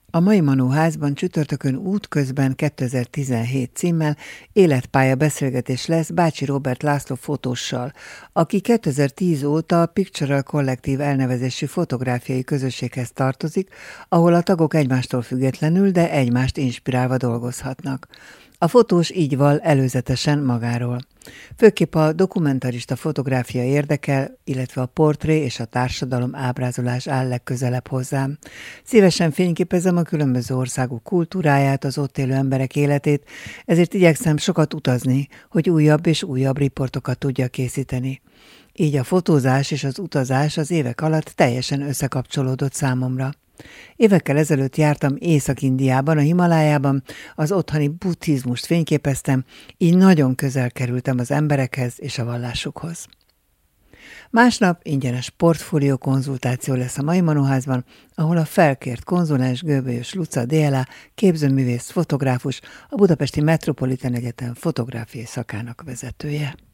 A mai Manóházban csütörtökön útközben 2017 címmel életpálya beszélgetés lesz Bácsi Róbert László fotóssal, aki 2010 óta a Pictorial Collective elnevezésű fotográfiai közösséghez tartozik, ahol a tagok egymástól függetlenül, de egymást inspirálva dolgozhatnak. A fotós így val előzetesen magáról. Főképp a dokumentarista fotográfia érdekel, illetve a portré és a társadalom ábrázolás áll legközelebb hozzám. Szívesen fényképezem a különböző országok kultúráját, az ott élő emberek életét, ezért igyekszem sokat utazni, hogy újabb és újabb riportokat tudjak készíteni. Így a fotózás és az utazás az évek alatt teljesen összekapcsolódott számomra. Évekkel ezelőtt jártam Észak-Indiában, a Himalájában, az otthoni buddhizmust fényképeztem, így nagyon közel kerültem az emberekhez és a vallásukhoz. Másnap ingyenes portfólió konzultáció lesz a mai Manóházban, ahol a felkért konzulens Göbölyös Luca DLA képzőművész, fotográfus, a Budapesti Metropolitan Egyetem fotográfiai szakának vezetője.